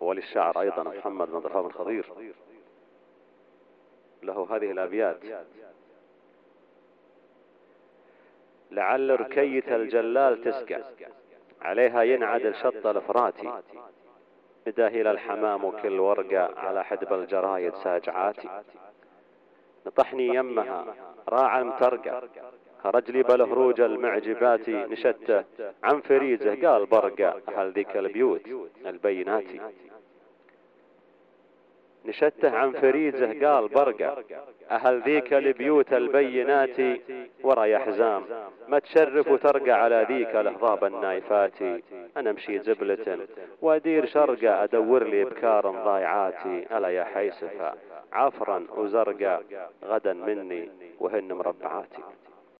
وللشعر أيضا محمد بن ضرفان الخضير له هذه الأبيات: لعل ركية الجلال تسقى عليها ينعد الشط الفراتي، نداهل الحمام كل ورقة على حدب الجرايد ساجعاتي، نطحني يمها راعى مترقى رجلي بالهروج المعجبات، نشته عن فريزه قال برقة أهل ذيك البيوت البيناتي، نشته عن فريزه قال برقة أهل ذيك البيوت البينات، ورا يا حزام ما تشرف وترقى على ذيك الأهضاب النايفات، أنا امشي زبلة وأدير شرقة أدور لي بكار ضايعاتي، ألا يا حيسفة عفرا وزرقة غدا مني وهن مربعاتي.